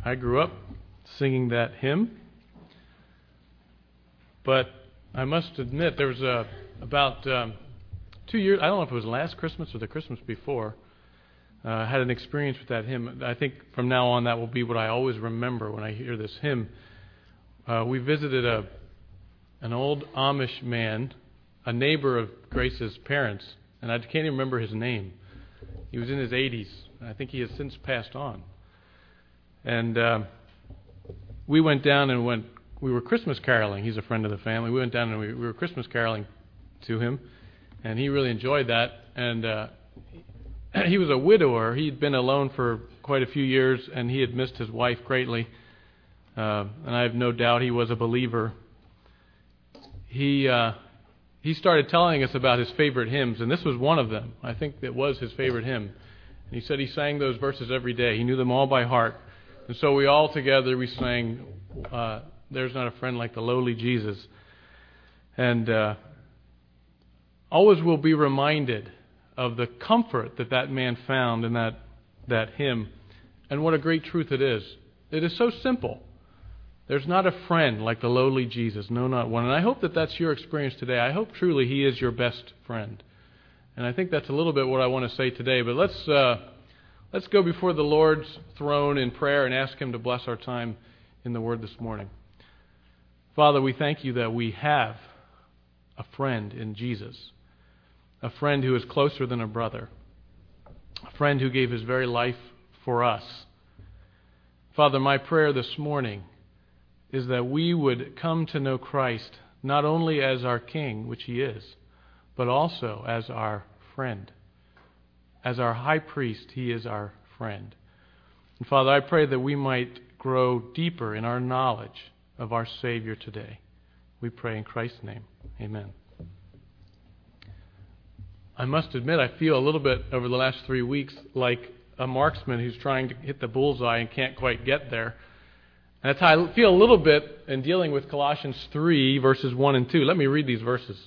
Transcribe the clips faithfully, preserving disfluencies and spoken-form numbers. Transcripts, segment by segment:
I grew up singing that hymn. But I must admit, there was a, about um, two years, I don't know if it was last Christmas or the Christmas before, uh, I had an experience with that hymn. I think from now on that will be what I always remember when I hear this hymn. Uh, we visited a an old Amish man, a neighbor of Grace's parents, and I can't even remember his name. He was in his eighties. I think he has since passed on. And uh, we went down and went, we were Christmas caroling. He's a friend of the family. We went down and we, we were Christmas caroling to him, and he really enjoyed that. And uh, he was a widower. He'd been alone for quite a few years, and he had missed his wife greatly. Uh, and I have no doubt he was a believer. He uh, he started telling us about his favorite hymns, and this was one of them. I think it was his favorite hymn. And he said he sang those verses every day. He knew them all by heart. And so we all together, we sang, uh, There's Not a Friend Like the Lowly Jesus. And uh, always will be reminded of the comfort that that man found in that, that hymn, and what a great truth it is. It is so simple. There's not a friend like the lowly Jesus, no, not one. And I hope that that's your experience today. I hope truly He is your best friend. And I think that's a little bit what I want to say today. But let's uh, let's go before the Lord's throne in prayer and ask Him to bless our time in the Word this morning. Father, we thank You that we have a friend in Jesus, a friend who is closer than a brother, a friend who gave His very life for us. Father, my prayer this morning is that we would come to know Christ not only as our King, which He is, but also as our friend. As our high priest, He is our friend. And Father, I pray that we might grow deeper in our knowledge of our Savior today. We pray in Christ's name. Amen. I must admit, I feel a little bit over the last three weeks like a marksman who's trying to hit the bullseye and can't quite get there. And that's how I feel a little bit in dealing with Colossians three, verses one and two. Let me read these verses.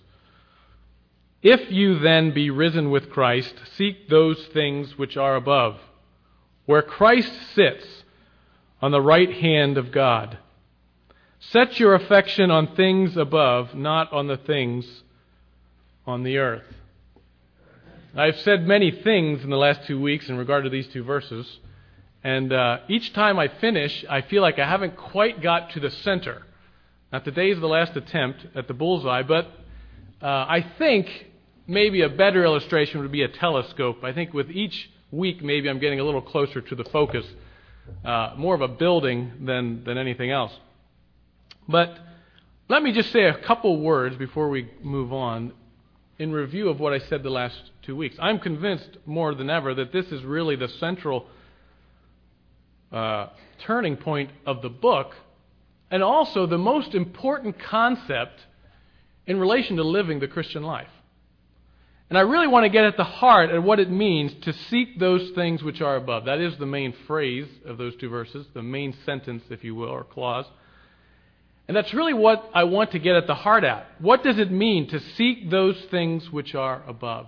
If you then be risen with Christ, seek those things which are above, where Christ sits on the right hand of God. Set your affection on things above, not on the things on the earth. I've said many things in the last two weeks in regard to these two verses. And uh, each time I finish, I feel like I haven't quite got to the center. Not today's the last attempt at the bullseye, but uh, I think maybe a better illustration would be a telescope. I think with each week, maybe I'm getting a little closer to the focus, uh, more of a building than, than anything else. But let me just say a couple words before we move on in review of what I said the last two weeks. I'm convinced more than ever that this is really the central Uh, turning point of the book, and also the most important concept in relation to living the Christian life. And I really want to get at the heart of what it means to seek those things which are above. That is the main phrase of those two verses, the main sentence, if you will, or clause. And that's really what I want to get at the heart at. What does it mean to seek those things which are above?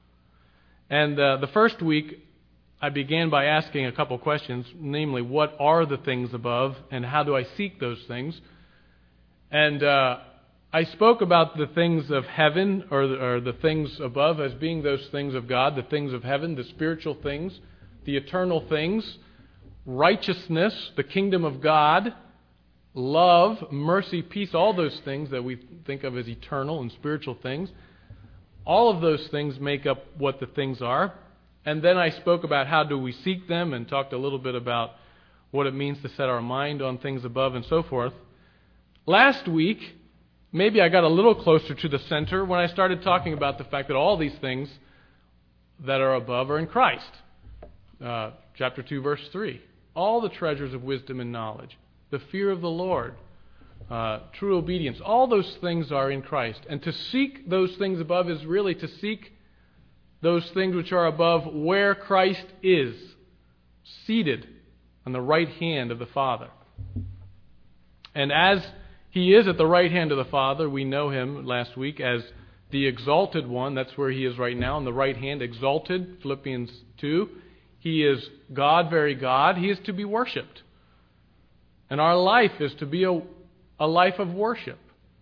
And uh, the first week, I began by asking a couple questions, namely, what are the things above, and how do I seek those things? And uh, I spoke about the things of heaven, or the, or the things above, as being those things of God, the things of heaven, the spiritual things, the eternal things, righteousness, the kingdom of God, love, mercy, peace, all those things that we think of as eternal and spiritual things. All of those things make up what the things are. And then I spoke about how do we seek them, and talked a little bit about what it means to set our mind on things above and so forth. Last week, maybe I got a little closer to the center when I started talking about the fact that all these things that are above are in Christ. Uh, chapter two, verse three. All the treasures of wisdom and knowledge, the fear of the Lord, uh, true obedience, all those things are in Christ. And to seek those things above is really to seek those things which are above, where Christ is, seated on the right hand of the Father. And as He is at the right hand of the Father, we know Him last week as the exalted one. That's where He is right now, on the right hand, exalted, Philippians two. He is God, very God. He is to be worshipped. And our life is to be a, a life of worship.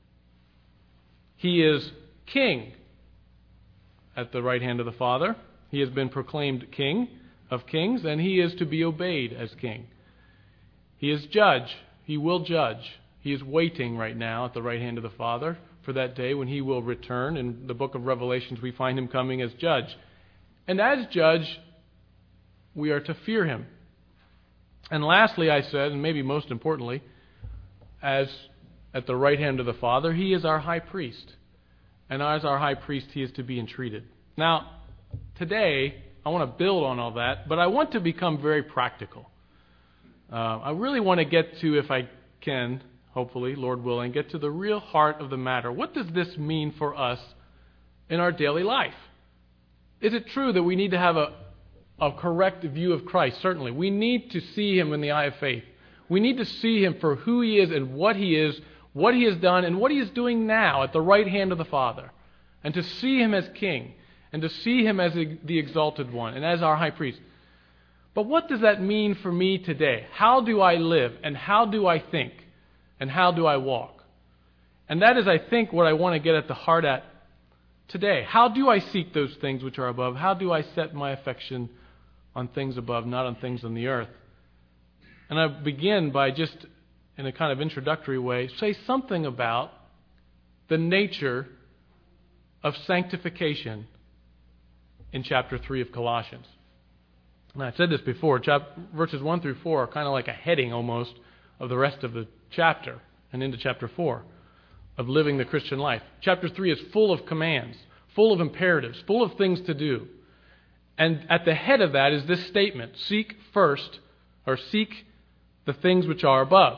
He is King at the right hand of the Father. He has been proclaimed King of kings, and He is to be obeyed as King. He is Judge. He will judge. He is waiting right now at the right hand of the Father for that day when He will return. In the book of Revelations, we find Him coming as Judge. And as Judge, we are to fear Him. And lastly, I said, and maybe most importantly, as at the right hand of the Father, He is our high priest. And as our high priest, He is to be entreated. Now, today, I want to build on all that, but I want to become very practical. Uh, I really want to get to, if I can, hopefully, Lord willing, get to the real heart of the matter. What does this mean for us in our daily life? Is it true that we need to have a, a correct view of Christ? Certainly. We need to see Him in the eye of faith. We need to see Him for who He is and what He is, what He has done, and what He is doing now at the right hand of the Father. And to see Him as King, and to see Him as the exalted one, and as our high priest. But what does that mean for me today? How do I live, and how do I think, and how do I walk? And that is, I think, what I want to get at the heart at today. How do I seek those things which are above? How do I set my affection on things above, not on things on the earth? And I begin by just, in a kind of introductory way, say something about the nature of sanctification in chapter three of Colossians. And I've said this before, chap- verses one through four are kind of like a heading almost of the rest of the chapter and into chapter four of living the Christian life. Chapter three is full of commands, full of imperatives, full of things to do. And at the head of that is this statement: seek first, or seek the things which are above.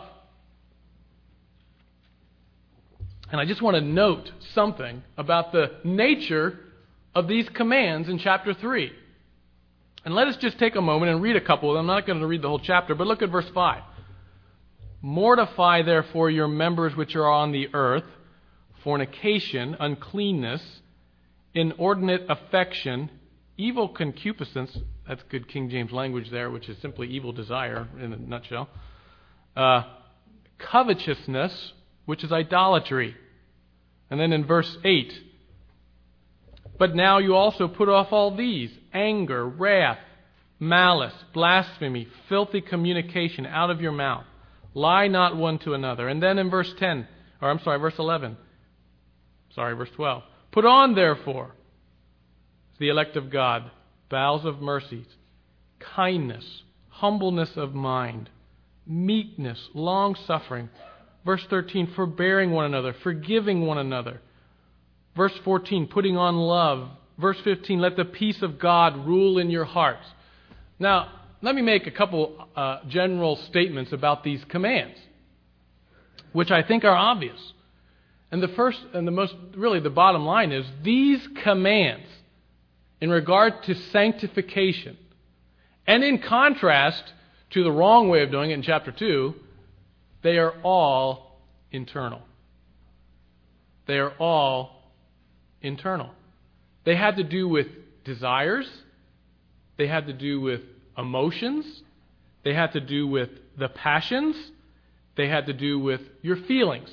And I just want to note something about the nature of these commands in chapter three. And let us just take a moment and read a couple of them. I'm not going to read the whole chapter, but look at verse five. Mortify therefore your members which are on the earth, fornication, uncleanness, inordinate affection, evil concupiscence. That's good King James language there, which is simply evil desire in a nutshell. Uh, covetousness, which is idolatry. And then in verse eight, but now you also put off all these: anger, wrath, malice, blasphemy, filthy communication out of your mouth. Lie not one to another. And then in verse ten, or I'm sorry, verse eleven, sorry, verse twelve. Put on, therefore, the elect of God, bowels of mercies, kindness, humbleness of mind, meekness, long-suffering. Verse thirteen, forbearing one another, forgiving one another. Verse fourteen, putting on love. Verse fifteen, let the peace of God rule in your hearts. Now, let me make a couple uh, general statements about these commands, which I think are obvious. And the first and the most, really the bottom line is, these commands in regard to sanctification, and in contrast to the wrong way of doing it in chapter two, they are all internal. They are all internal. They had to do with desires. They had to do with emotions. They had to do with the passions. They had to do with your feelings.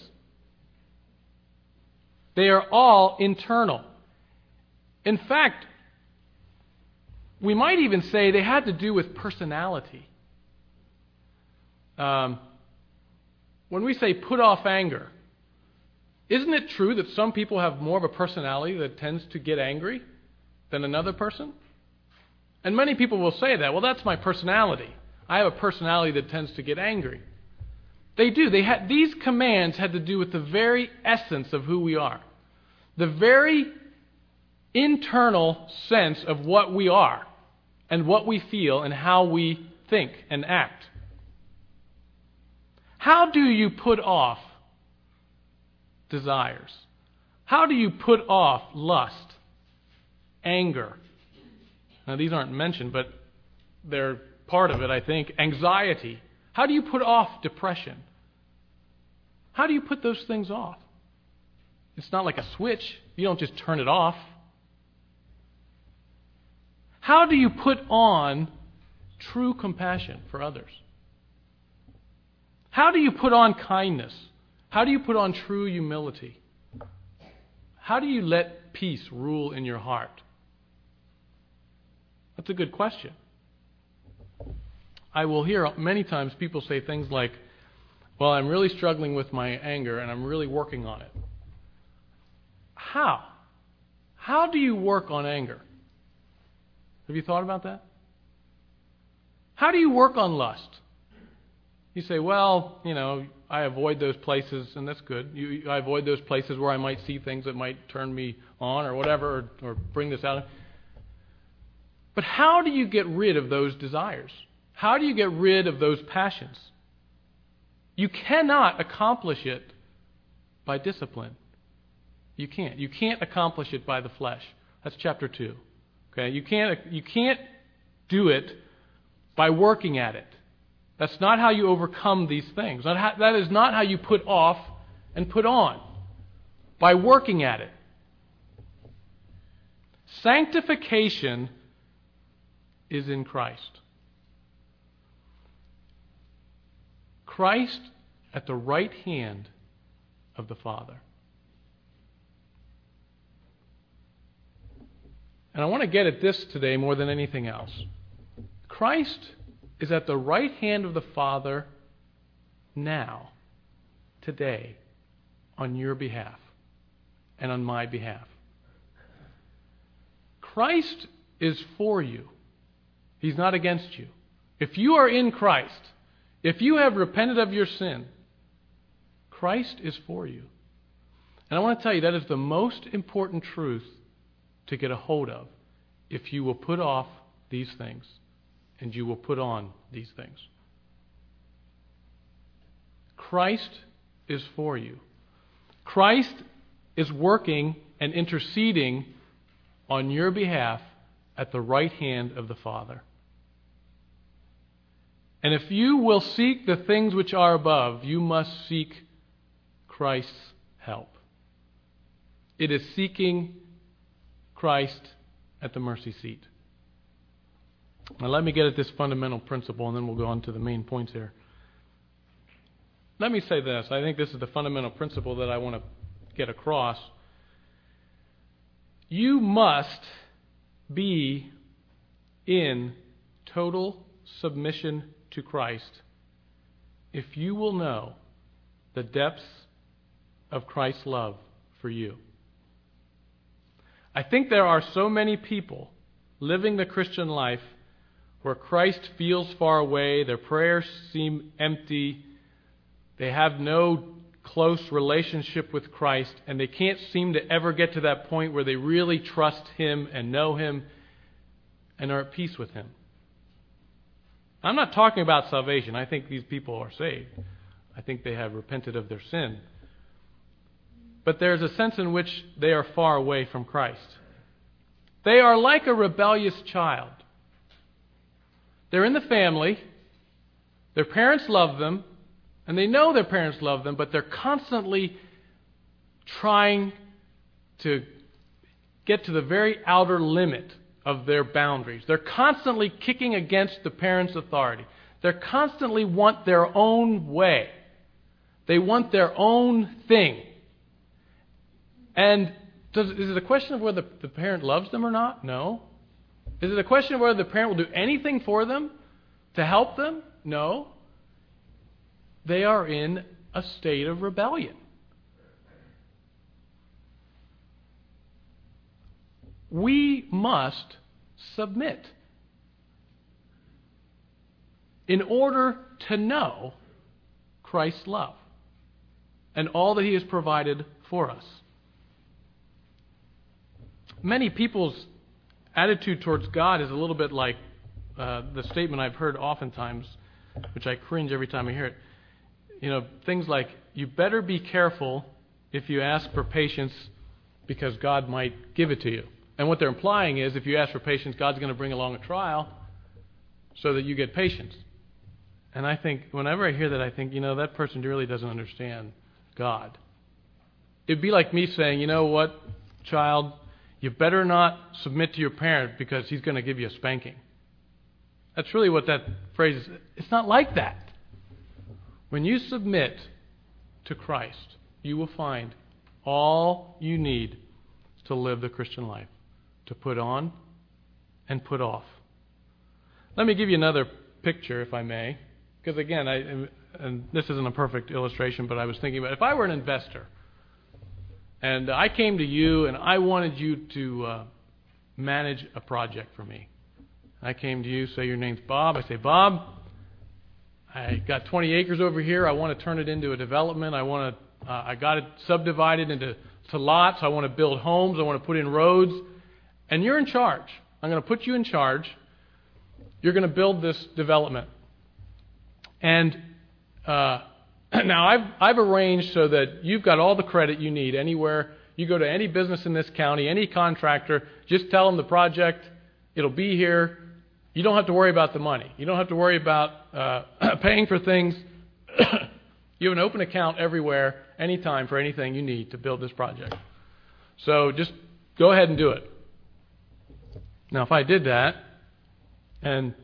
They are all internal. In fact, we might even say they had to do with personality. Um, when we say put off anger, isn't it true that some people have more of a personality that tends to get angry than another person? And many people will say that, well, that's my personality. I have a personality that tends to get angry. They do. They had, these commands had to do with the very essence of who we are. The very internal sense of what we are and what we feel and how we think and act. How do you put off desires? How do you put off lust, anger? Now, these aren't mentioned, but they're part of it, I think. Anxiety. How do you put off depression? How do you put those things off? It's not like a switch. You don't just turn it off. How do you put on true compassion for others? How do you put on kindness? How do you put on true humility? How do you let peace rule in your heart? That's a good question. I will hear many times people say things like, well, I'm really struggling with my anger and I'm really working on it. How? How do you work on anger? Have you thought about that? How do you work on lust? You say, well, you know, I avoid those places, and that's good. You, I avoid those places where I might see things that might turn me on or whatever, or, or bring this out. But how do you get rid of those desires? How do you get rid of those passions? You cannot accomplish it by discipline. You can't. You can't accomplish it by the flesh. That's chapter two. Okay, you can't. You can't do it by working at it. That's not how you overcome these things. That is not how you put off and put on. By working at it. Sanctification is in Christ. Christ at the right hand of the Father. And I want to get at this today more than anything else. Christ is at the right hand of the Father now, today, on your behalf and on my behalf. Christ is for you. He's not against you. If you are in Christ, if you have repented of your sin, Christ is for you. And I want to tell you that is the most important truth to get a hold of if you will put off these things and you will put on these things. Christ is for you. Christ is working and interceding on your behalf at the right hand of the Father. And if you will seek the things which are above, you must seek Christ's help. It is seeking Christ at the mercy seat. Now let me get at this fundamental principle, and then we'll go on to the main points here. Let me say this. I think this is the fundamental principle that I want to get across. You must be in total submission to Christ if you will know the depths of Christ's love for you. I think there are so many people living the Christian life where Christ feels far away, their prayers seem empty, they have no close relationship with Christ, and they can't seem to ever get to that point where they really trust Him and know Him and are at peace with Him. I'm not talking about salvation. I think these people are saved. I think they have repented of their sin. But there's a sense in which they are far away from Christ. They are like a rebellious child. They're in the family. Their parents love them. And they know their parents love them, but they're constantly trying to get to the very outer limit of their boundaries. They're constantly kicking against the parents' authority. They constantly want their own way. They want their own thing. And does, is it a question of whether the parent loves them or not? No. Is it a question of whether the parent will do anything for them to help them? No. They are in a state of rebellion. We must submit in order to know Christ's love and all that He has provided for us. Many people's attitude towards God is a little bit like uh, the statement I've heard oftentimes, which I cringe every time I hear it. You know, things like, you better be careful if you ask for patience because God might give it to you. And what they're implying is if you ask for patience, God's going to bring along a trial so that you get patience. And I think, whenever I hear that, I think, you know, that person really doesn't understand God. It'd be like me saying, you know what, child, you better not submit to your parent because he's going to give you a spanking. That's really what that phrase is. It's not like that. When you submit to Christ, you will find all you need to live the Christian life, to put on and put off. Let me give you another picture, if I may, because again, I, and this isn't a perfect illustration, but I was thinking about if I were an investor and I came to you and I wanted you to uh, manage a project for me. I came to you, say your name's Bob. I say, Bob, I got twenty acres over here. I want to turn it into a development. I want to. Uh, I got it subdivided into to lots. I want to build homes. I want to put in roads. And you're in charge. I'm going to put you in charge. You're going to build this development. And uh, now I've I've arranged so that you've got all the credit you need anywhere. You go to any business in this county, any contractor, just tell them the project. It'll be here. You don't have to worry about the money. You don't have to worry about uh, paying for things. You have an open account everywhere, anytime, for anything you need to build this project. So just go ahead and do it. Now, if I did that, and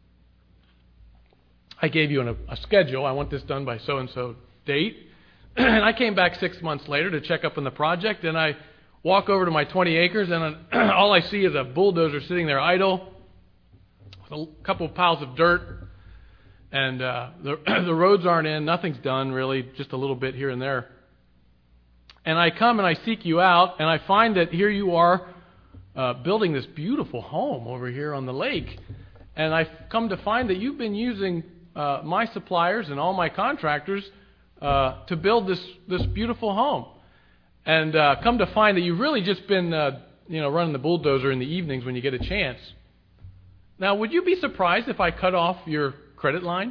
I gave you an, a schedule, I want this done by so-and-so date, and I came back six months later to check up on the project, and I walk over to my twenty acres, and all I see is a bulldozer sitting there idle, with a couple of piles of dirt, and uh, the, the roads aren't in, nothing's done really, just a little bit here and there. And I come and I seek you out, and I find that here you are uh, building this beautiful home over here on the lake. And I've come to find that you've been using uh, my suppliers and all my contractors uh, to build this, this beautiful home. And uh, come to find that you've really just been uh, you know, running the bulldozer in the evenings when you get a chance. Now, would you be surprised if I cut off your credit line?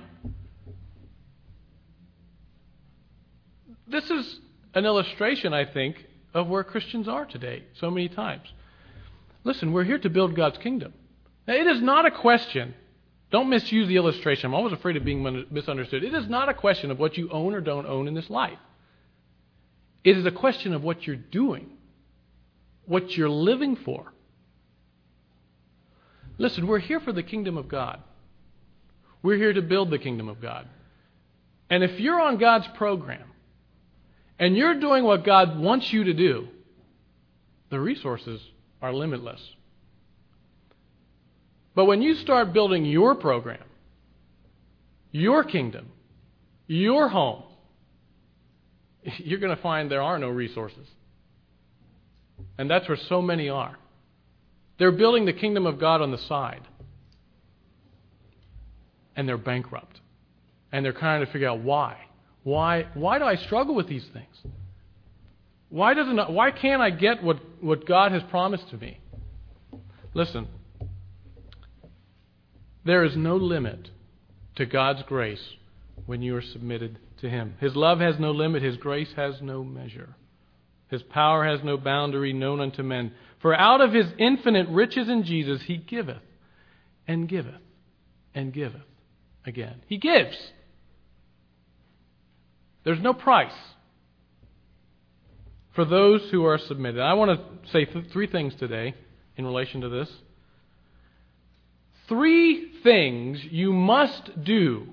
This is an illustration, I think, of where Christians are today so many times. Listen, we're here to build God's kingdom. Now, it is not a question, don't misuse the illustration, I'm always afraid of being misunderstood. It is not a question of what you own or don't own in this life. It is a question of what you're doing, what you're living for. Listen, we're here for the kingdom of God. We're here to build the kingdom of God. And if you're on God's program and you're doing what God wants you to do, the resources are limitless. But when you start building your program, your kingdom, your home, you're going to find there are no resources. And that's where so many are. They're building the kingdom of God on the side. And they're bankrupt. And they're trying to figure out why. Why why do I struggle with these things? Why doesn't why can't I get what, what God has promised to me? Listen. There is no limit to God's grace when you are submitted to Him. His love has no limit. His grace has no measure. His power has no boundary known unto men. For out of His infinite riches in Jesus, He giveth and giveth and giveth again. He gives. There's no price for those who are submitted. I want to say th- three things today in relation to this. Three things you must do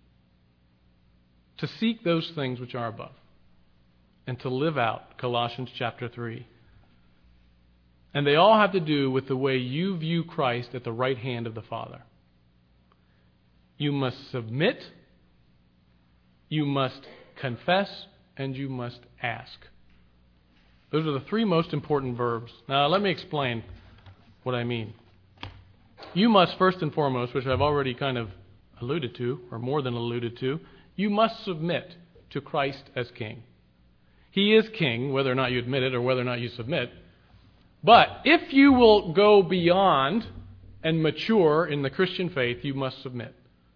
to seek those things which are above and to live out Colossians chapter three. And they all have to do with the way you view Christ at the right hand of the Father. You must submit, you must confess, and you must ask. Those are the three most important verbs. Now, let me explain what I mean. You must, first and foremost, which I've already kind of alluded to, or more than alluded to, you must submit to Christ as King. He is King, whether or not you admit it or whether or not you submit. But if you will go beyond and mature in the Christian faith, you must submit.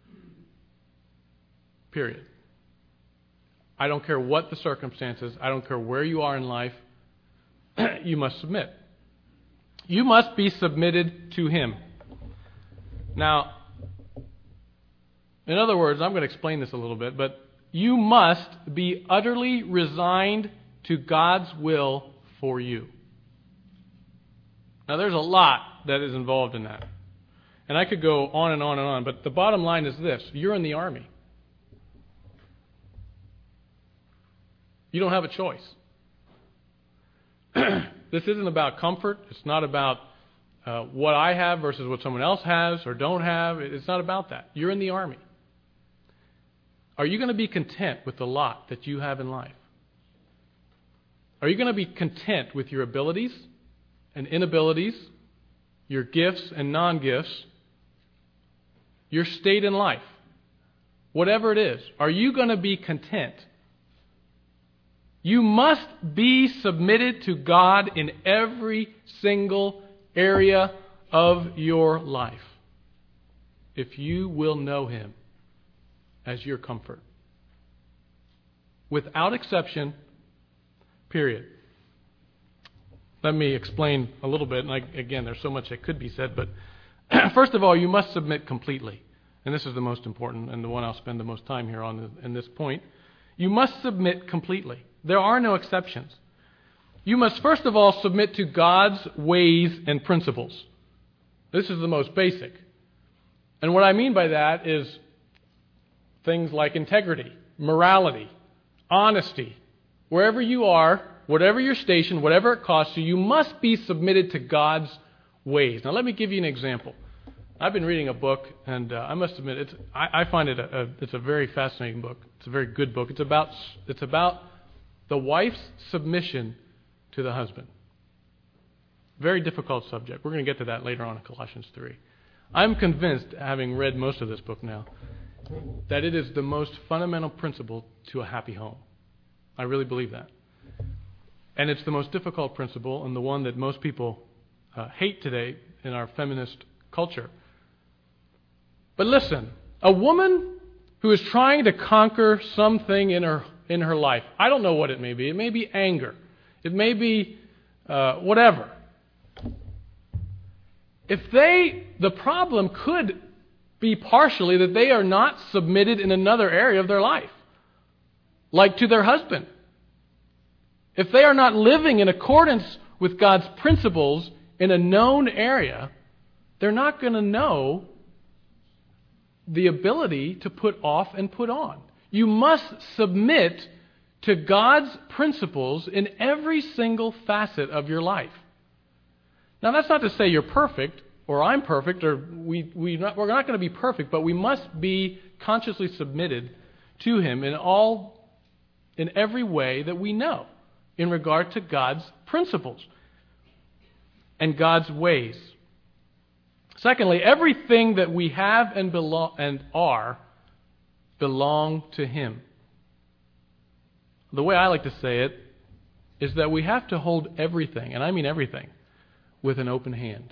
Period. I don't care what the circumstances. I don't care where you are in life. You must submit. You must be submitted to Him. Now, in other words, I'm going to explain this a little bit, but you must be utterly resigned to God's will for you. Now, there's a lot that is involved in that. And I could go on and on and on, but the bottom line is this. You're in the army. You don't have a choice. This isn't about comfort. It's not about uh, what I have versus what someone else has or don't have. It's not about that. You're in the army. Are you going to be content with the lot that you have in life? Are you going to be content with your abilities and inabilities, your gifts and non-gifts, your state in life? Whatever it is, are you going to be content? You must be submitted to God in every single area of your life if you will know Him as your comfort. Without exception, period. Let me explain a little bit. And I, again, there's so much that could be said, but first of all, you must submit completely. And this is the most important and the one I'll spend the most time here on in this point. You must submit completely. There are no exceptions. You must first of all submit to God's ways and principles. This is the most basic. And what I mean by that is things like integrity, morality, honesty. Wherever you are, whatever your station, whatever it costs you, you must be submitted to God's ways. Now let me give you an example. I've been reading a book, and uh, I must admit, it's, I, I find it a, a, it's a very fascinating book. It's a very good book. It's about it's about the wife's submission to the husband. Very difficult subject. We're going to get to that later on in Colossians three. I'm convinced, having read most of this book now, that it is the most fundamental principle to a happy home. I really believe that. And it's the most difficult principle and the one that most people uh, hate today in our feminist culture. But listen, a woman who is trying to conquer something in her in her life, I don't know what it may be. It may be anger. It may be uh, whatever. If they, the problem could be partially that they are not submitted in another area of their life, like to their husband. If they are not living in accordance with God's principles in a known area, they're not going to know the ability to put off and put on. You must submit to God's principles in every single facet of your life. Now, that's not to say you're perfect, or I'm perfect, or we, we not, we're not going to be perfect, but we must be consciously submitted to Him in all, in every way that we know in regard to God's principles and God's ways. Secondly, everything that we have and belong and are belong to Him. The way I like to say it is that we have to hold everything, and I mean everything, with an open hand.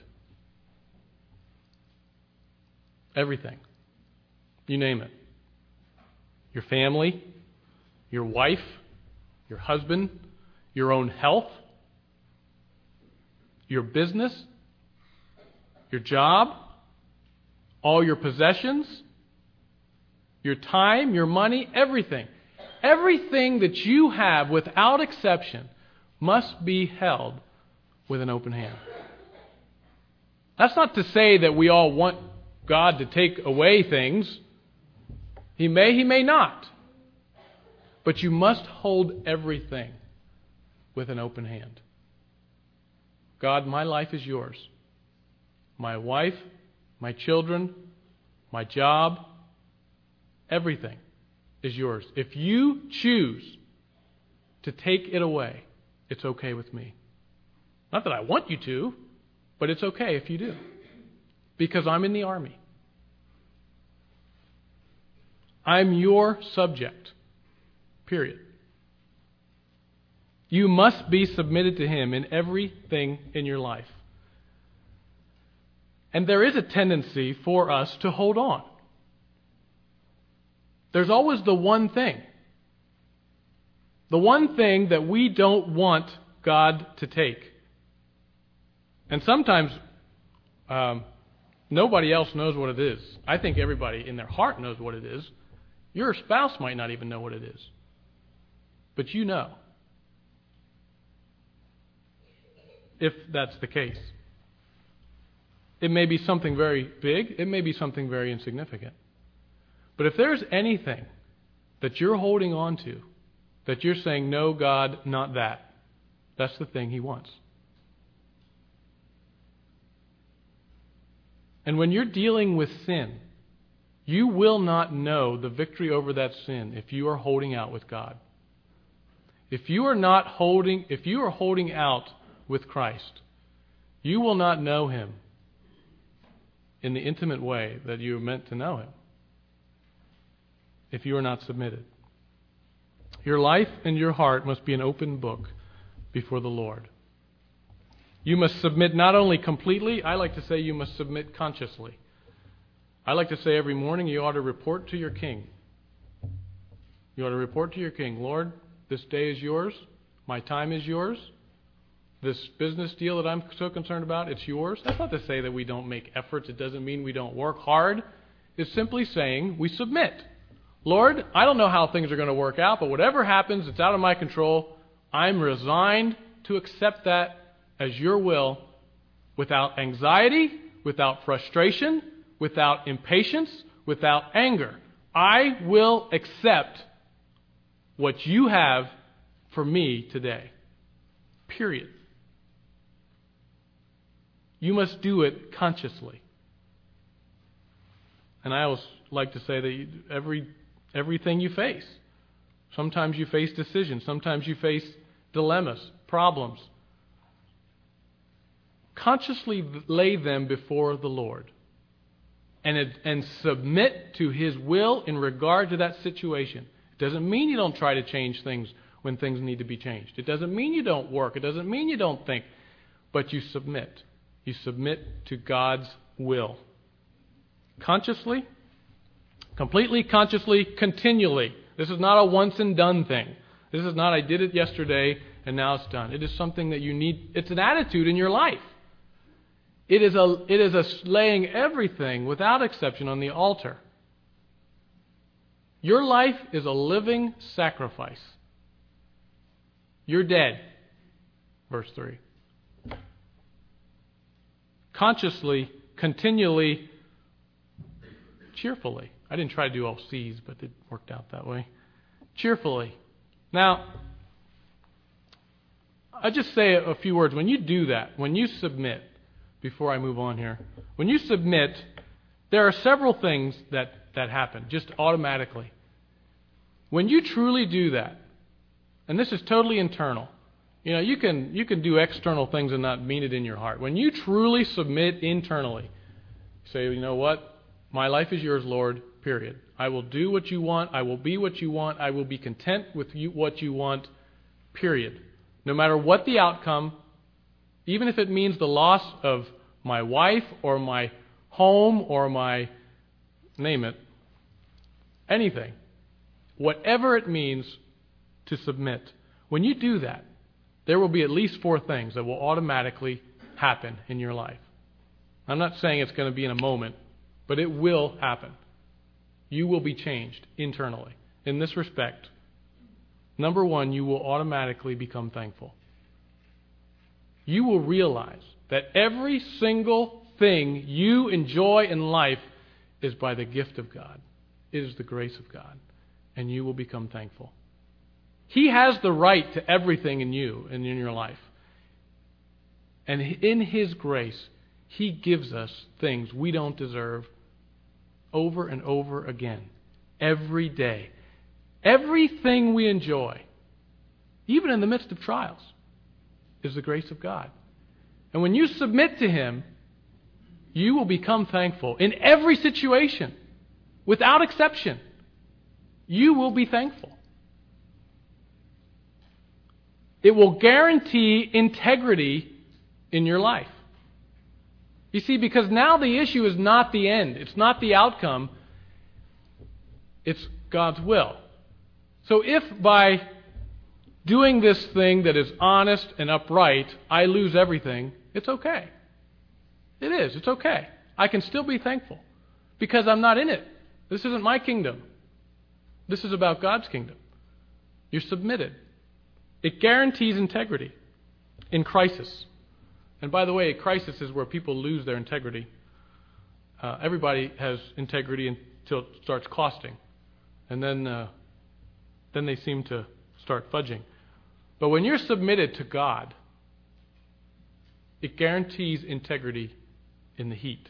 Everything. You name it. Your family, your wife, your husband, your own health, your business, your job, all your possessions, your time, your money, everything. Everything that you have, without exception, must be held with an open hand. That's not to say that we all want God to take away things. He may, He may not. But you must hold everything with an open hand. God, my life is yours. My wife, my children, my job, everything is yours. If you choose to take it away, it's okay with me. Not that I want you to, but it's okay if you do. Because I'm in the army. I'm your subject. Period. You must be submitted to Him in everything in your life. And there is a tendency for us to hold on. There's always the one thing. The one thing that we don't want God to take. And sometimes um, nobody else knows what it is. I think everybody in their heart knows what it is. Your spouse might not even know what it is. But you know. If that's the case. It may be something very big. It may be something very insignificant. But if there's anything that you're holding on to that you're saying, no, God, not that. That's the thing He wants. And when you're dealing with sin, you will not know the victory over that sin if you are holding out with God. If you are not holding, if you are holding out with Christ, you will not know Him in the intimate way that you are meant to know Him if you are not submitted. Your life and your heart must be an open book before the Lord. You must submit not only completely, I like to say you must submit consciously. I like to say every morning you ought to report to your King. You ought to report to your King, Lord, this day is yours. My time is yours. This business deal that I'm so concerned about, it's yours. That's not to say that we don't make efforts. It doesn't mean we don't work hard. It's simply saying we submit. Lord, I don't know how things are going to work out, but whatever happens, it's out of my control. I'm resigned to accept that as your will, without anxiety, without frustration, without impatience, without anger. I will accept what you have for me today. Period. You must do it consciously. And I always like to say that you, every everything you face, sometimes you face decisions, sometimes you face dilemmas, problems. Consciously lay them before the Lord and, it, and submit to His will in regard to that situation. It doesn't mean you don't try to change things when things need to be changed. It doesn't mean you don't work. It doesn't mean you don't think. But you submit. You submit to God's will. Consciously, completely, consciously, continually. This is not a once and done thing. This is not I did it yesterday and now it's done. It is something that you need. It's an attitude in your life. It is a it is a laying everything without exception on the altar. Your life is a living sacrifice. You're dead. Verse three. Consciously, continually, cheerfully. I didn't try to do all C's, but it worked out that way. Cheerfully. Now, I just say a few words. When you do that, when you submit, before I move on here, when you submit, there are several things that, that happen just automatically. When you truly do that, and this is totally internal, you know, you can you can do external things and not mean it in your heart. When you truly submit internally, say, you know what? My life is yours, Lord, period. I will do what you want. I will be what you want. I will be content with you, what you want, period. No matter what the outcome, even if it means the loss of my wife or my home or my, name it, anything, whatever it means to submit. When you do that, there will be at least four things that will automatically happen in your life. I'm not saying it's going to be in a moment, but it will happen. You will be changed internally. In this respect, number one, you will automatically become thankful. You will realize that every single thing you enjoy in life is by the gift of God. It is the grace of God. And you will become thankful. He has the right to everything in you and in your life. And in His grace, He gives us things we don't deserve over and over again. Every day. Everything we enjoy, even in the midst of trials, is the grace of God. And when you submit to Him, you will become thankful. In every situation, without exception, you will be thankful. It will guarantee integrity in your life. You see, because now the issue is not the end. It's not the outcome. It's God's will. So if by doing this thing that is honest and upright, I lose everything, it's okay. It is. It's okay. I can still be thankful because I'm not in it. This isn't my kingdom. This is about God's kingdom. You're submitted. It guarantees integrity in crisis. And by the way, a crisis is where people lose their integrity. Uh, everybody has integrity until it starts costing. And then uh, then they seem to start fudging. But when you're submitted to God, it guarantees integrity in the heat.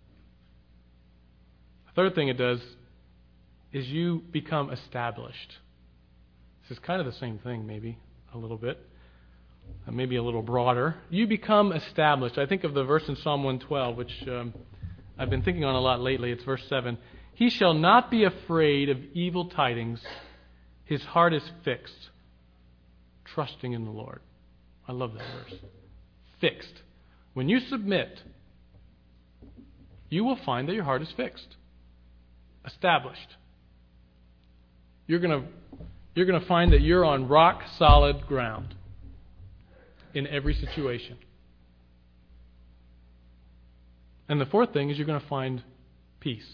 The third thing it does is you become established. This is kind of the same thing, maybe, a little bit. Maybe a little broader. You become established. I think of the verse in Psalm one twelve, which um, I've been thinking on a lot lately. It's verse seven. He shall not be afraid of evil tidings. His heart is fixed, trusting in the Lord. I love that verse. Fixed. When you submit, you will find that your heart is fixed, established. You're going to you're going to find that you're on rock solid ground in every situation. And the fourth thing is you're going to find peace.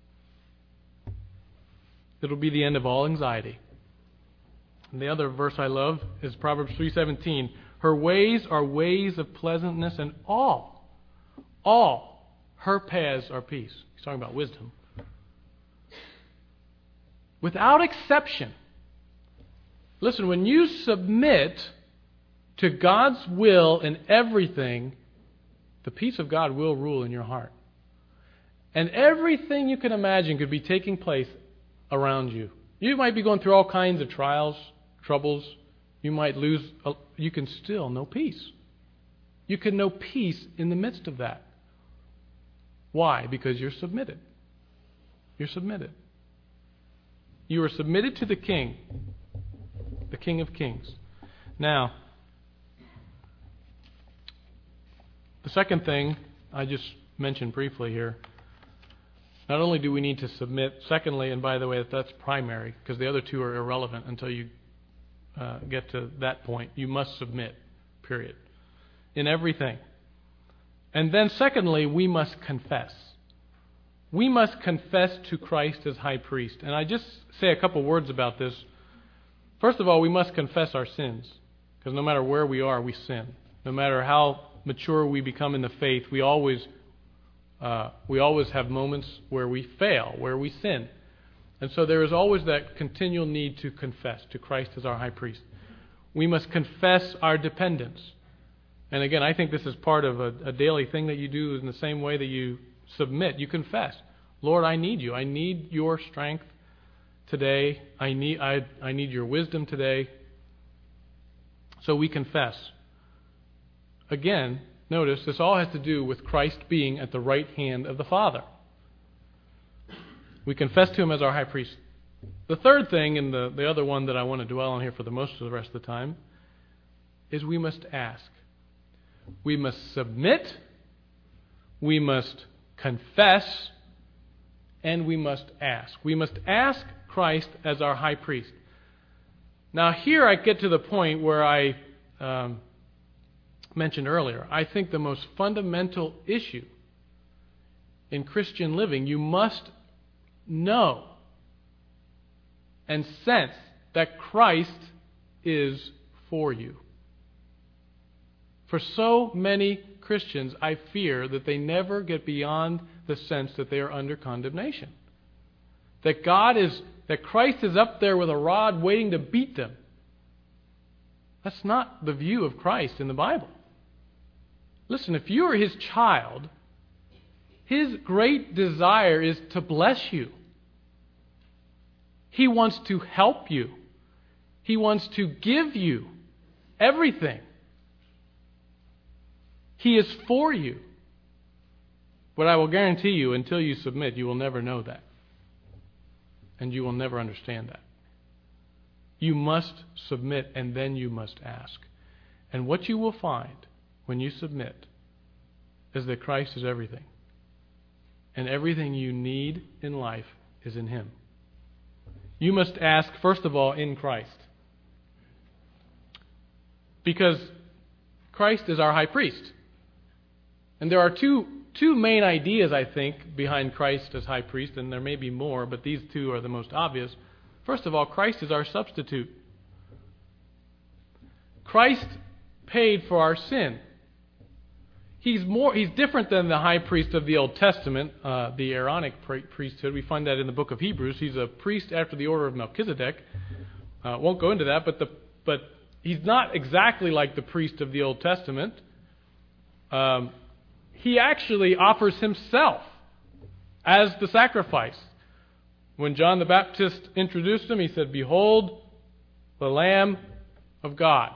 It'll be the end of all anxiety. And the other verse I love is Proverbs three seventeen. Her ways are ways of pleasantness, and all, all her paths are peace. He's talking about wisdom. Without exception. Listen, when you submit to God's will in everything, the peace of God will rule in your heart. And everything you can imagine could be taking place around you. You might be going through all kinds of trials, troubles. You might lose, you can still know peace. You can know peace in the midst of that. Why? Because you're submitted. You're submitted. You are submitted to the King, the King of Kings. Now, the second thing I just mentioned briefly here, not only do we need to submit, secondly, and by the way, that's primary, because the other two are irrelevant until you uh, get to that point. You must submit, period, in everything. And then secondly, we must confess. We must confess to Christ as high priest. And I just say a couple words about this. First of all, we must confess our sins, because no matter where we are, we sin. No matter how mature we become in the faith, we always uh, we always have moments where we fail, where we sin. And so there is always that continual need to confess to Christ as our high priest. We must confess our dependence. And again, I think this is part of a, a daily thing that you do in the same way that you submit. You confess, Lord, I need you. I need your strength today. I need I, I need your wisdom today. So we confess. Again, notice this all has to do with Christ being at the right hand of the Father. We confess to him as our high priest. The third thing, and the, the other one that I want to dwell on here for the most of the rest of the time, is we must ask. We must submit, we must confess, and we must ask. We must ask Christ as our high priest. Now here I get to the point where I um, mentioned earlier. I think the most fundamental issue in Christian living, you must know and sense that Christ is for you. For so many Christians, I fear that they never get beyond the sense that they are under condemnation. That God is, that Christ is up there with a rod waiting to beat them. That's not the view of Christ in the Bible. Listen, if you are his child, his great desire is to bless you. He wants to help you. He wants to give you everything. He is for you. But I will guarantee you, until you submit, you will never know that. And you will never understand that. You must submit, and then you must ask. And what you will find when you submit is that Christ is everything. And everything you need in life is in him. You must ask, first of all, in Christ. Because Christ is our high priest. And there are two two main ideas, I think, behind Christ as high priest, and there may be more, but these two are the most obvious. First of all, Christ is our substitute. Christ paid for our sin. He's more. He's different than the high priest of the Old Testament, uh, the Aaronic priesthood. We find that in the book of Hebrews. He's a priest after the order of Melchizedek. Uh, won't go into that, but the but he's not exactly like the priest of the Old Testament. Um, he actually offers himself as the sacrifice. When John the Baptist introduced him, he said, "Behold, the Lamb of God."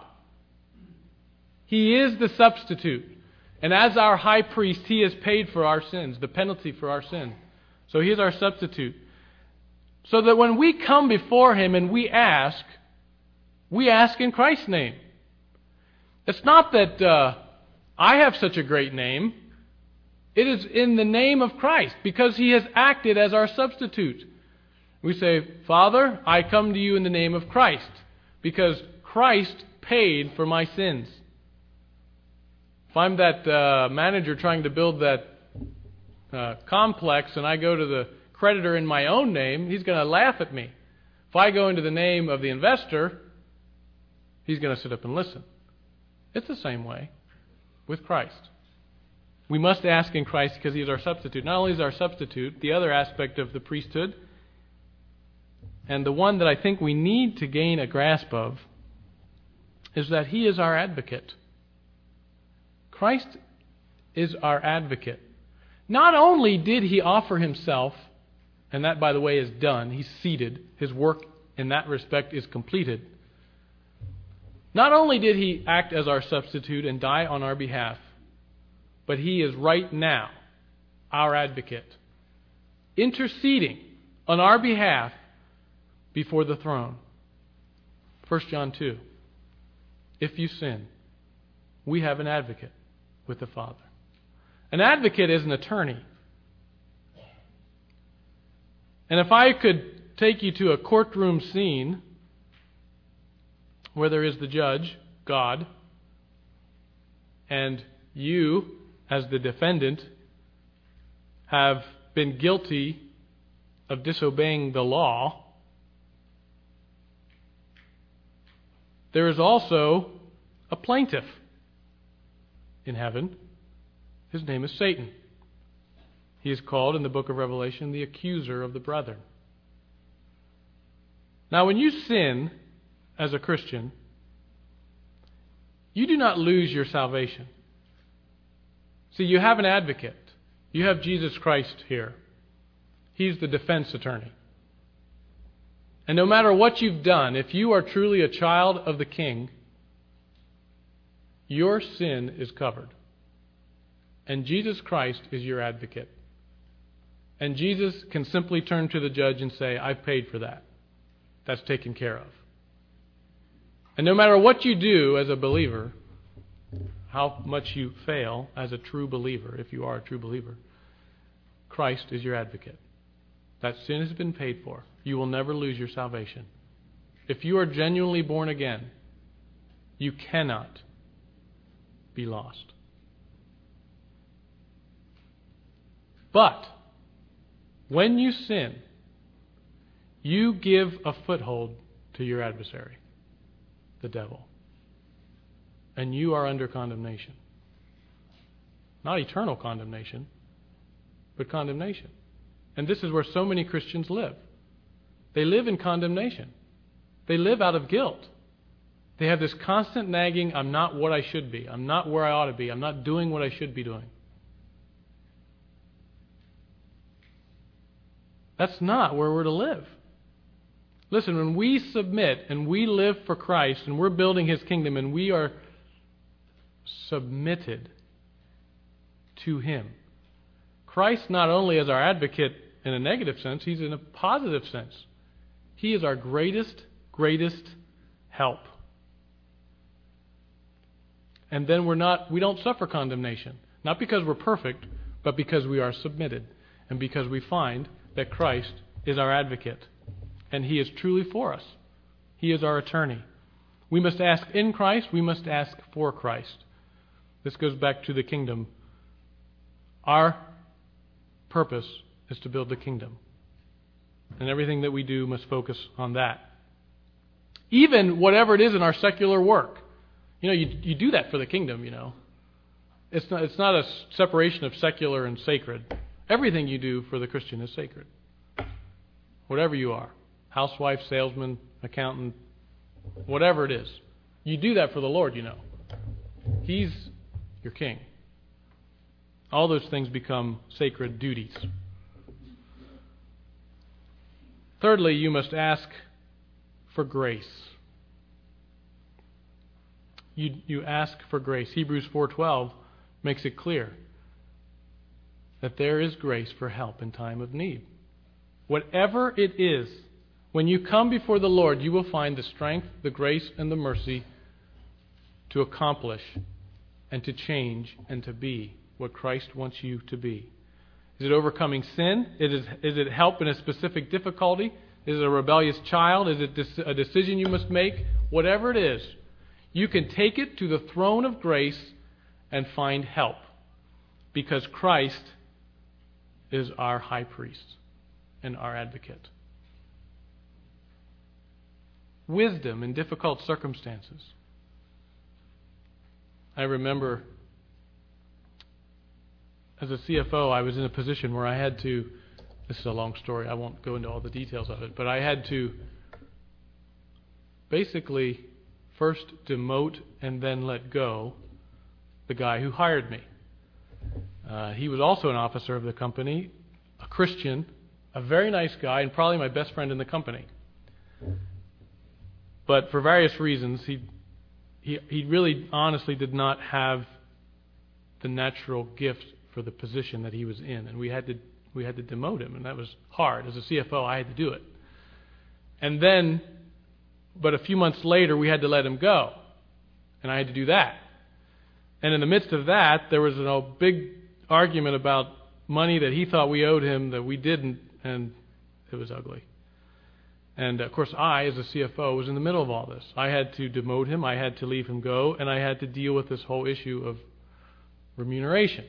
He is the substitute. And as our high priest, he has paid for our sins, the penalty for our sin. So he is our substitute. So that when we come before him and we ask, we ask in Christ's name. It's not that uh, I have such a great name. It is in the name of Christ, because he has acted as our substitute. We say, "Father, I come to you in the name of Christ, because Christ paid for my sins." If I'm that uh, manager trying to build that uh, complex and I go to the creditor in my own name, he's going to laugh at me. If I go into the name of the investor, he's going to sit up and listen. It's the same way with Christ. We must ask in Christ because he is our substitute. Not only is our substitute, the other aspect of the priesthood, and the one that I think we need to gain a grasp of, is that he is our advocate. Christ is our advocate. Not only did he offer himself, and that, by the way, is done. He's seated. His work in that respect is completed. Not only did he act as our substitute and die on our behalf, but he is right now our advocate, interceding on our behalf before the throne. First John two. If you sin, we have an advocate with the Father. An advocate is an attorney. And if I could take you to a courtroom scene where there is the judge, God, and you, as the defendant, have been guilty of disobeying the law, there is also a plaintiff in heaven. His name is Satan. He is called in the book of Revelation the accuser of the brethren. Now, when you sin as a Christian, you do not lose your salvation. See, you have an advocate. You have Jesus Christ here. He's the defense attorney. And no matter what you've done, if you are truly a child of the King, your sin is covered. And Jesus Christ is your advocate. And Jesus can simply turn to the judge and say, "I've paid for that. That's taken care of." And no matter what you do as a believer, how much you fail as a true believer, if you are a true believer, Christ is your advocate. That sin has been paid for. You will never lose your salvation. If you are genuinely born again, you cannot be lost. But when you sin, you give a foothold to your adversary, the devil. And you are under condemnation. Not eternal condemnation, but condemnation. And this is where so many Christians live. They live in condemnation. They live out of guilt. They have this constant nagging, "I'm not what I should be. I'm not where I ought to be. I'm not doing what I should be doing." That's not where we're to live. Listen, when we submit and we live for Christ and we're building His kingdom and we are submitted to Him, Christ not only is our advocate in a negative sense, He's in a positive sense. He is our greatest, greatest help. And then we're not, we don't suffer condemnation. Not because we're perfect, but because we are submitted. And because we find that Christ is our advocate. And He is truly for us. He is our attorney. We must ask in Christ. We must ask for Christ. This goes back to the kingdom. Our purpose is to build the kingdom. And everything that we do must focus on that. Even whatever it is in our secular work. You know, you, you do that for the kingdom, you know. It's not, it's not a separation of secular and sacred. Everything you do for the Christian is sacred. Whatever you are. Housewife, salesman, accountant, whatever it is. You do that for the Lord, you know. He's your king. All those things become sacred duties. Thirdly, you must ask for grace. You, you ask for grace. Hebrews four twelve makes it clear that there is grace for help in time of need. Whatever it is, when you come before the Lord, you will find the strength, the grace, and the mercy to accomplish and to change and to be what Christ wants you to be. Is it overcoming sin? Is it, is it help in a specific difficulty? Is it a rebellious child? Is it a decision you must make? Whatever it is, you can take it to the throne of grace and find help, because Christ is our high priest and our advocate. Wisdom in difficult circumstances. I remember as a C F O, I was in a position where I had to, this is a long story, I won't go into all the details of it, but I had to basically first demote and then let go the guy who hired me. Uh, he was also an officer of the company, a Christian, a very nice guy, and probably my best friend in the company. But for various reasons, he he he really honestly did not have the natural gift for the position that he was in, and we had to we had to demote him, and that was hard. As a C F O, I had to do it. And then, but a few months later, we had to let him go, and I had to do that. And in the midst of that, there was a big argument about money that he thought we owed him that we didn't, and it was ugly. And of course, I, as a C F O, was in the middle of all this. I had to demote him, I had to leave him go, and I had to deal with this whole issue of remuneration.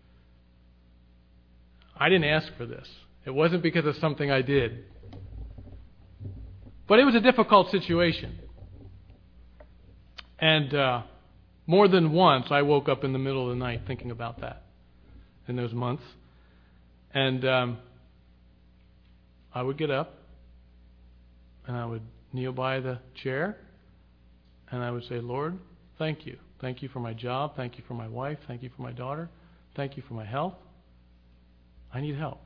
I didn't ask for this. It wasn't because of something I did. But it was a difficult situation. And uh, more than once, I woke up in the middle of the night thinking about that in those months. And um, I would get up, and I would kneel by the chair, and I would say, Lord, thank you. Thank you for my job. Thank you for my wife. Thank you for my daughter. Thank you for my health. I need help.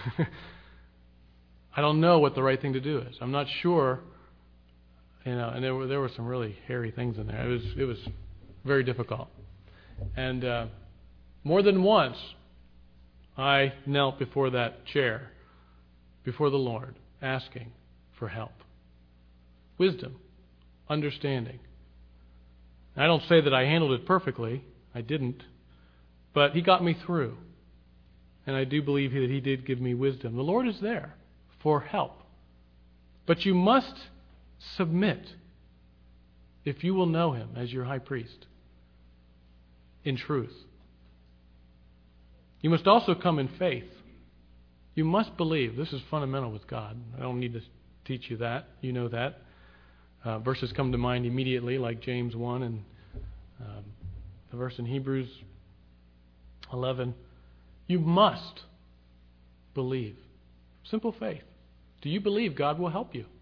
I don't know what the right thing to do is. I'm not sure. You know, and there were there were some really hairy things in there. It was it was very difficult. And uh, more than once, I knelt before that chair, before the Lord, asking for help, wisdom, understanding. And I don't say that I handled it perfectly. I didn't, but He got me through. And I do believe that He did give me wisdom. The Lord is there for help. But you must submit if you will know Him as your high priest in truth. You must also come in faith. You must believe. This is fundamental with God. I don't need to teach you that. You know that. Uh, verses come to mind immediately, like James one and um, the verse in Hebrews eleven. You must believe. Simple faith. Do you believe God will help you?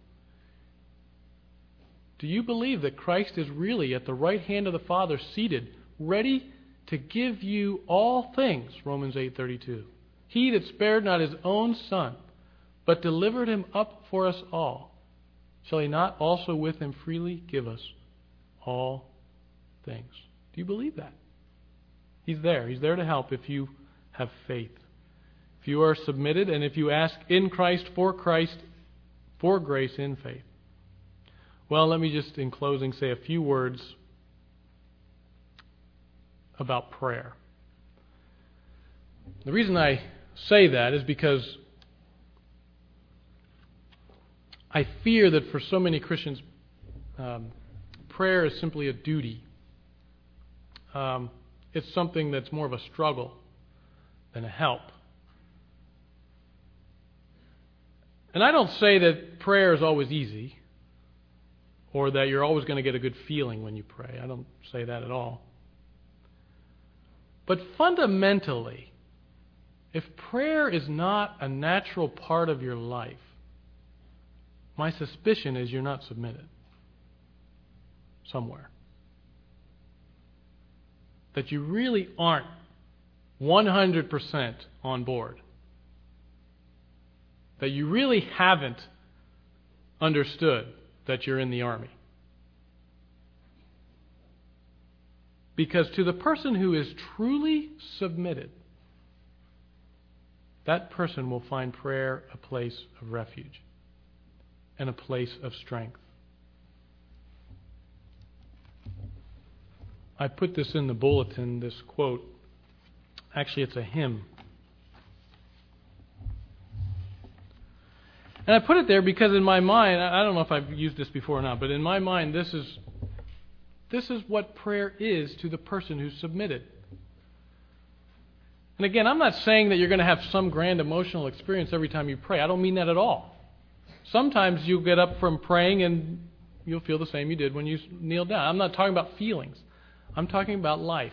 Do you believe that Christ is really at the right hand of the Father, seated, ready to give you all things? Romans eight thirty-two. He that spared not His own Son, but delivered Him up for us all, shall He not also with Him freely give us all things? Do you believe that? He's there. He's there to help if you have faith. If you are submitted, and if you ask in Christ, for Christ, for grace in faith. Well, let me just, in closing, say a few words about prayer. The reason I say that is because I fear that for so many Christians, um, prayer is simply a duty. Um, it's something that's more of a struggle than a help. And I don't say that prayer is always easy, or that you're always going to get a good feeling when you pray. I don't say that at all. But fundamentally, if prayer is not a natural part of your life, my suspicion is you're not submitted. somewhere. That you really aren't one hundred percent on board. That you really haven't understood that you're in the army. Because to the person who is truly submitted, that person will find prayer a place of refuge and a place of strength. I put this in the bulletin, this quote. Actually, it's a hymn. And I put it there because in my mind, I don't know if I've used this before or not, but in my mind, this is this is what prayer is to the person who's submitted. And again, I'm not saying that you're going to have some grand emotional experience every time you pray. I don't mean that at all. Sometimes you'll get up from praying and you'll feel the same you did when you kneel down. I'm not talking about feelings. I'm talking about life.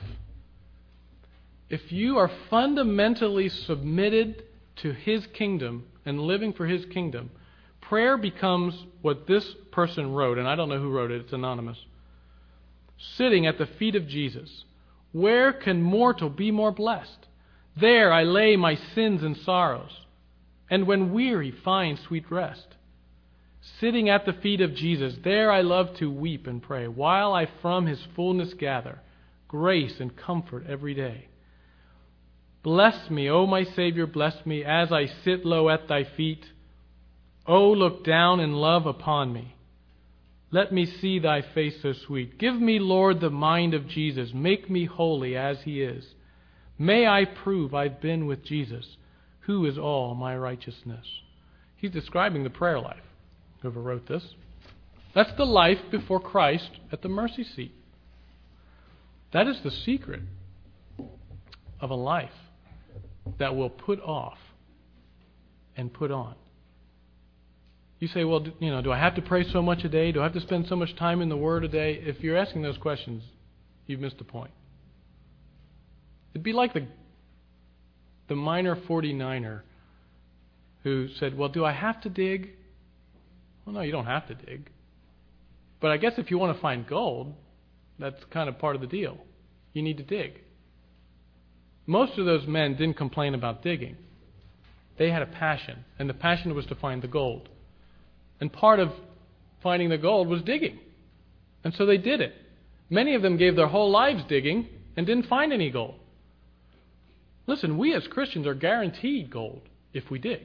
If you are fundamentally submitted to His kingdom and living for His kingdom, prayer becomes what this person wrote, and I don't know who wrote it, it's anonymous. Sitting at the feet of Jesus, where can mortal be more blessed? There I lay my sins and sorrows, and when weary find sweet rest. Sitting at the feet of Jesus, there I love to weep and pray, while I from His fullness gather grace and comfort every day. Bless me, O my Savior, bless me, as I sit low at Thy feet. O look down in love upon me. Let me see Thy face so sweet. Give me, Lord, the mind of Jesus. Make me holy as He is. May I prove I've been with Jesus, who is all my righteousness. He's describing the prayer life. Whoever wrote this. That's the life before Christ at the mercy seat. That is the secret of a life that will put off and put on. You say, well, you know, do I have to pray so much a day? Do I have to spend so much time in the Word a day? If you're asking those questions, you've missed the point. It'd be like the the minor forty-niner who said, well, do I have to dig? Well, no, you don't have to dig. But I guess if you want to find gold, that's kind of part of the deal. You need to dig. Most of those men didn't complain about digging. They had a passion, and the passion was to find the gold. And part of finding the gold was digging. And so they did it. Many of them gave their whole lives digging and didn't find any gold. Listen, we as Christians are guaranteed gold if we dig.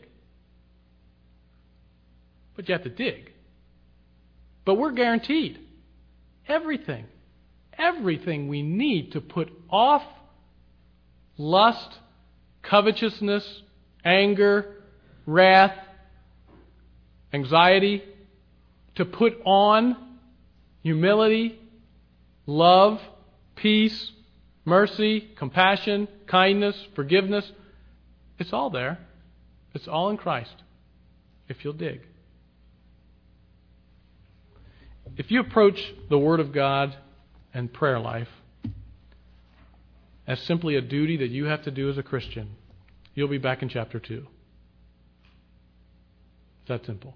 But you have to dig. But we're guaranteed everything. Everything we need to put off lust, covetousness, anger, wrath, anxiety, to put on humility, love, peace, mercy, compassion, kindness, forgiveness. It's all there. It's all in Christ, if you'll dig. If you approach the Word of God and prayer life as simply a duty that you have to do as a Christian, you'll be back in chapter two. It's that simple.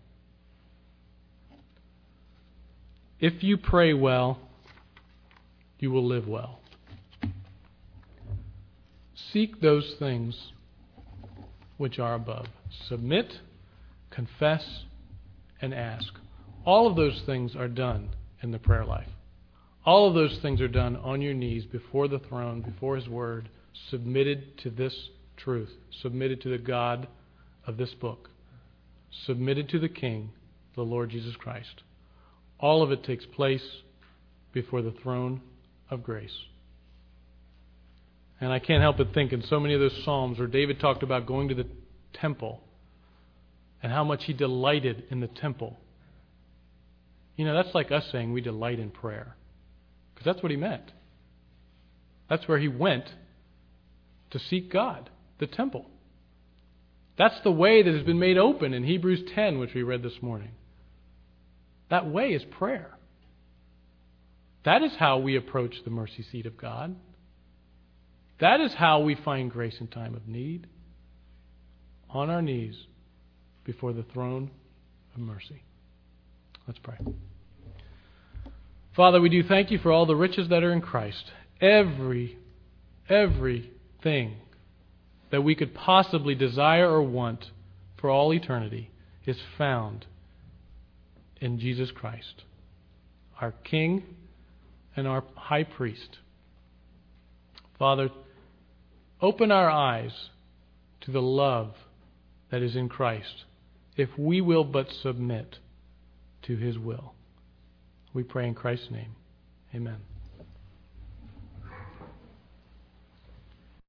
If you pray well, you will live well. Seek those things which are above. Submit, confess, and ask. All of those things are done in the prayer life. All of those things are done on your knees before the throne, before His Word, submitted to this truth, submitted to the God of this book, submitted to the King, the Lord Jesus Christ. All of it takes place before the throne of grace. And I can't help but think in so many of those Psalms where David talked about going to the temple and how much he delighted in the temple. You know, that's like us saying we delight in prayer. Because that's what he meant. That's where he went to seek God, the temple. That's the way that has been made open in Hebrews ten, which we read this morning. That way is prayer. That is how we approach the mercy seat of God. That is how we find grace in time of need. On our knees before the throne of mercy. Let's pray. Father, we do thank you for all the riches that are in Christ. Every, everything that we could possibly desire or want for all eternity is found in Jesus Christ, our King and our High Priest. Father, open our eyes to the love that is in Christ, if we will but submit to His will. We pray in Christ's name. Amen.